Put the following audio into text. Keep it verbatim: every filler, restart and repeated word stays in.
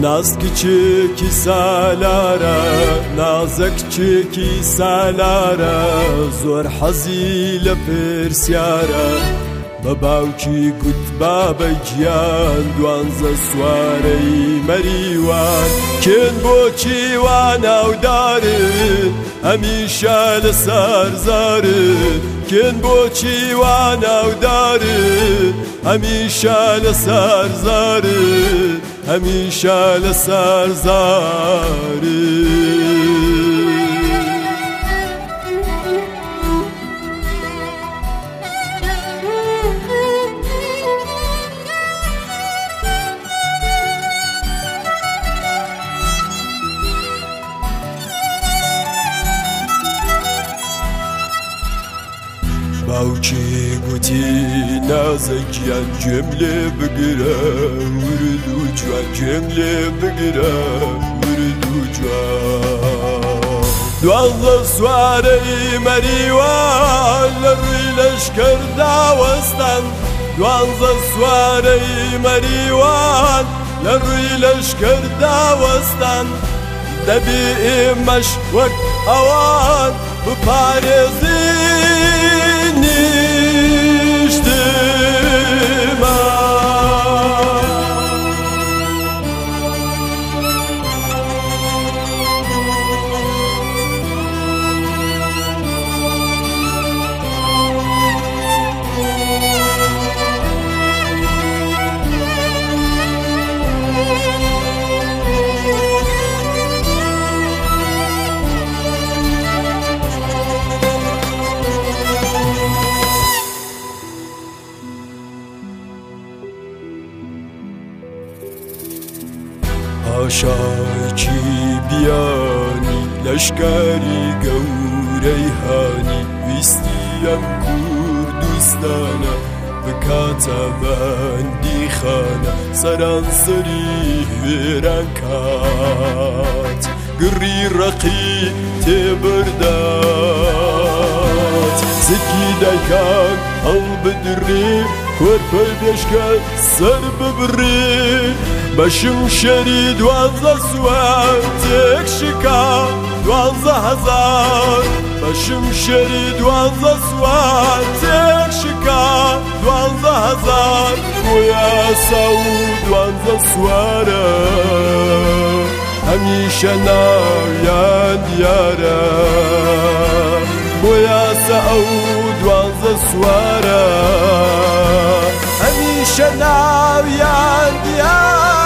ناز کچێکی سالارە نازە کچێکی سالارە زۆر حەزی لە پرسیارە بە باوکی گوت بابەی گیان دوانزە سوارەی مەریوان کێن بۆچی وا ناودارن هەمیشە لەسەر زارن کێن بۆچی وا ناودارن هەمیشە لەسەر زارن هەمیشە لەسەر زارن باوکی گوتی نازە گیان گوێم لێ بگرە ورد و جوان گوێم لێ بگرە ورد و جوان دوانزە سوارەی مەریوان لە ڕووی لەشکەر داوەستان دوانزە سوارەی مەریوان لە ڕووی لەشکەر داوەستان دەبێ ئێمەش وەک ئەوان بپارێزین پاشایکی بیانی لەشکری گەورەی هانی ویستیم کوردستانە بکاتە بەندی خانە سەرانسەری هێران کات گڕی ڕەقی تێبەردات زگی دایکان هەڵبدڕی کۆرپەی بێشکە سەر ببڕی بەشم شەری دوانزە سوار تێک شکا دوانزە هەزار بەشم شەری دوانزە سوار تێک شکا دوانزە هەزار بۆ یاسا و دوانزە سوارە هەمیشە ناویان دیارە بۆ یاسا ئەو دوانزە سوارە هەمیشە ناویان دیارە